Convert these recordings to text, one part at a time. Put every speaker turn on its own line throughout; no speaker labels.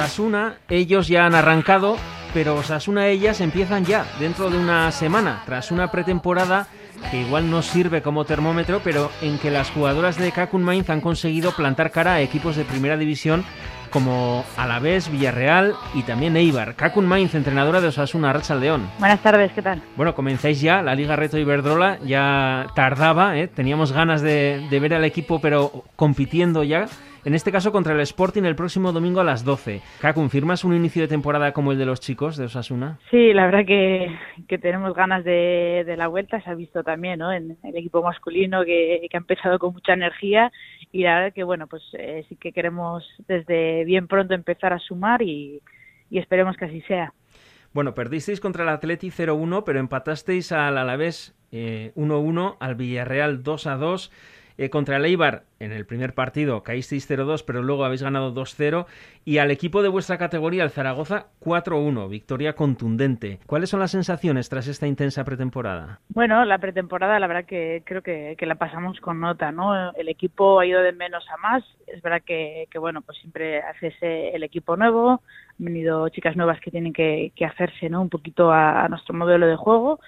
Osasuna, ellos ya han arrancado, pero Osasuna ellas empiezan ya, dentro de una semana, tras una pretemporada que igual no sirve como termómetro, pero en que las jugadoras de Kakun Mainz han conseguido plantar cara a equipos de primera división como Alavés, Villarreal y también Eibar. Kakun Mainz, entrenadora de Osasuna, Arratsaldeon.
Buenas tardes, ¿qué tal?
Bueno, comenzáis ya la Liga Reto Iberdrola, ya tardaba, teníamos ganas de ver al equipo, pero compitiendo ya. En este caso contra el Sporting el próximo domingo a las 12. Kakun, ¿firmas un inicio de temporada como el de los chicos de Osasuna?
Sí, la verdad que tenemos ganas de la vuelta. Se ha visto también, ¿no?, en el equipo masculino que ha empezado con mucha energía, y la verdad que bueno, pues sí que queremos desde bien pronto empezar a sumar y esperemos que así sea.
Bueno, perdisteis contra el Atleti 0-1, pero empatasteis al Alavés 1-1, al Villarreal 2-2. Contra el Eibar, en el primer partido caísteis 0-2, pero luego habéis ganado 2-0. Y al equipo de vuestra categoría, el Zaragoza, 4-1, victoria contundente. ¿Cuáles son las sensaciones tras esta intensa pretemporada?
Bueno, la pretemporada, la verdad que creo que la pasamos con nota, ¿no? El equipo ha ido de menos a más. Es verdad que bueno, pues siempre haces el equipo nuevo. Han venido chicas nuevas que tienen que hacerse, ¿no?, un poquito a nuestro modelo de juego.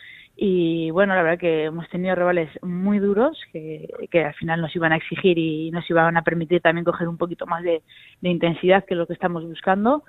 Y bueno, la verdad que hemos tenido rivales muy duros que al final nos iban a exigir y nos iban a permitir también coger un poquito más de intensidad, que es lo que estamos buscando,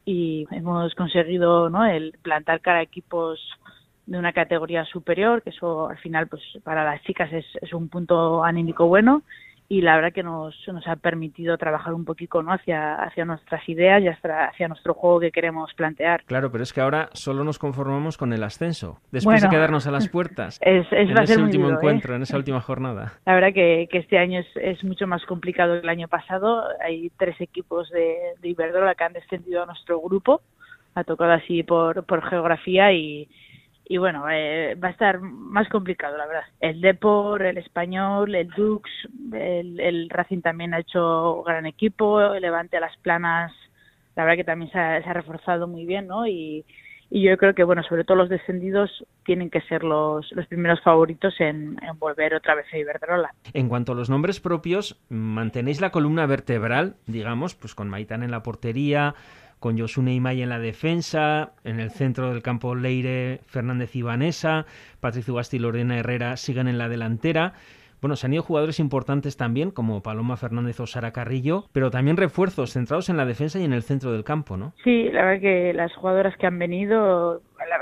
y hemos conseguido, ¿no?, el plantar cara a equipos de una categoría superior, que eso al final pues para las chicas es un punto anímico bueno, y la verdad que nos ha permitido trabajar un poquito, ¿no?, hacia nuestras ideas y hacia nuestro juego que queremos plantear.
Claro, pero es que ahora solo nos conformamos con el ascenso, después de quedarnos a las puertas en ese último encuentro, en esa última jornada.
La verdad que este año es mucho más complicado que el año pasado. Hay 3 equipos de Iberdrola que han descendido a nuestro grupo, ha tocado así por geografía, y bueno, va a estar más complicado, la verdad. El Depor, el Español, el Dux, el Racing también ha hecho gran equipo, el Levante a Las Planas, la verdad que también se ha reforzado muy bien, ¿no? Y yo creo que, bueno, sobre todo los descendidos tienen que ser los primeros favoritos en volver otra vez a Iberdrola.
En cuanto a los nombres propios, mantenéis la columna vertebral, digamos, pues con Maitán en la portería, con Josune Imay en la defensa, en el centro del campo Leire, Fernández y Vanessa, Patricio Ugasti y Lorena Herrera siguen en la delantera. Bueno, se han ido jugadores importantes también, como Paloma Fernández o Sara Carrillo, pero también refuerzos centrados en la defensa y en el centro del campo, ¿no?
Sí, la verdad que las jugadoras que han venido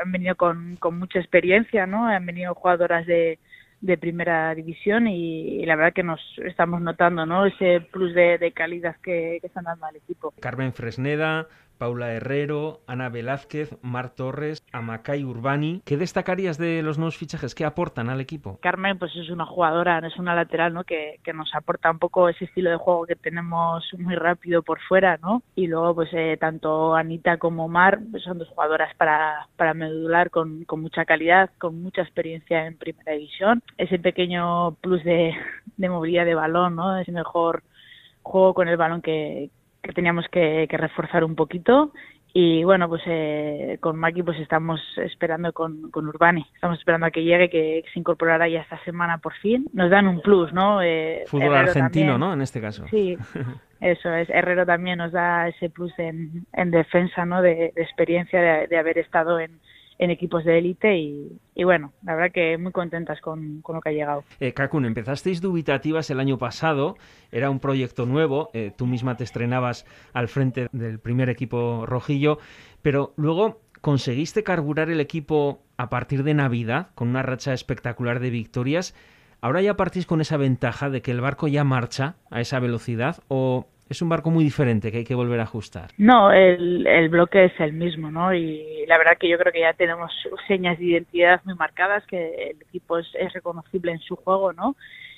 con mucha experiencia, ¿no? Han venido jugadoras de primera división, y la verdad que nos estamos notando, ¿no?, ese plus de calidad que están dando al equipo.
Carmen Fresneda, Paula Herrero, Ana Velázquez, Mar Torres, Amacay Urbani. ¿Qué destacarías de los nuevos fichajes? ¿Qué aportan al equipo?
Carmen pues es una jugadora, es una lateral, ¿no?, que nos aporta un poco ese estilo de juego que tenemos muy rápido por fuera, ¿no? Y luego pues tanto Anita como Mar pues, son 2 jugadoras para medular con mucha calidad, con mucha experiencia en primera división. Ese pequeño plus de movilidad de balón, ¿no?, ese mejor juego con el balón que teníamos que reforzar un poquito. Y bueno, pues con Maki pues estamos esperando con Urbani. Estamos esperando a que llegue, que se incorporará ya esta semana por fin. Nos dan un plus, ¿no?
Fútbol
Herrero
argentino,
también,
¿no? En este caso.
Sí, eso es. Herrero también nos da ese plus en defensa, ¿no?, de experiencia, de haber estado en equipos de élite, y bueno, la verdad que muy contentas con lo que ha llegado.
Kakun, empezasteis dubitativas el año pasado, era un proyecto nuevo, tú misma te estrenabas al frente del primer equipo rojillo, pero luego conseguiste carburar el equipo a partir de Navidad con una racha espectacular de victorias. ¿Ahora ya partís con esa ventaja de que el barco ya marcha a esa velocidad, o es un barco muy diferente que hay que volver a ajustar?
No, el bloque es el mismo, ¿no? Y la verdad que yo creo que ya tenemos señas de identidad muy marcadas, que el equipo es reconocible en su juego, ¿no?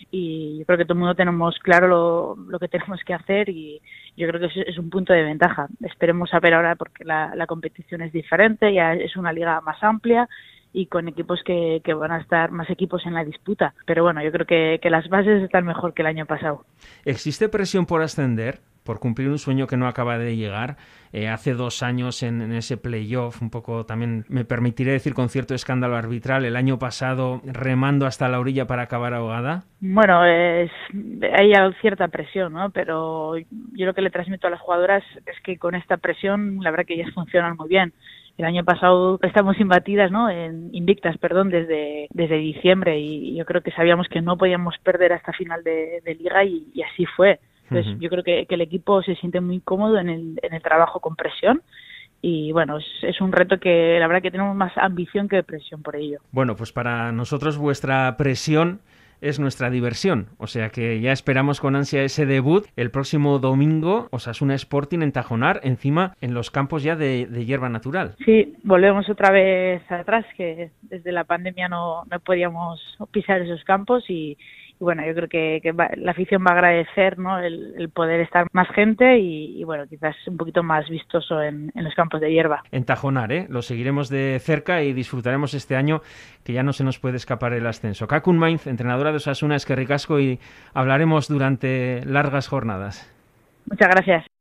Y yo creo que todo el mundo tenemos claro lo que tenemos que hacer, y yo creo que es un punto de ventaja. Esperemos a ver ahora, porque la competición es diferente, ya es una liga más amplia y con equipos que van a estar más equipos en la disputa. Pero bueno, yo creo que las bases están mejor que el año pasado.
¿Existe presión por ascender? por cumplir un sueño que no acaba de llegar. Hace 2 años en ese playoff, un poco también me permitiré decir con cierto escándalo arbitral, el año pasado remando hasta la orilla para acabar ahogada.
Bueno, hay cierta presión, ¿no? Pero yo lo que le transmito a las jugadoras es que con esta presión, la verdad que ellas funcionan muy bien. El año pasado estamos invictas, ¿no? Desde diciembre, y yo creo que sabíamos que no podíamos perder hasta final de liga y así fue. Entonces, yo creo que el equipo se siente muy cómodo en el trabajo con presión. Y bueno, es un reto que la verdad que tenemos más ambición que presión por ello.
Bueno, pues para nosotros vuestra presión es nuestra diversión, o sea que ya esperamos con ansia ese debut el próximo domingo, Osasuna Sporting en Tajonar, encima en los campos ya de hierba natural.
Sí, volvemos otra vez atrás, que desde la pandemia no podíamos pisar esos campos y bueno, yo creo que la afición va a agradecer, ¿no? el poder estar más gente y bueno, quizás un poquito más vistoso en los campos de hierba.
En Tajonar, lo seguiremos de cerca y disfrutaremos este año, que ya no se nos puede escapar el ascenso. Kakun Mainz, entrenadora de Osasuna, eskerrik asko, y hablaremos durante largas jornadas.
Muchas gracias.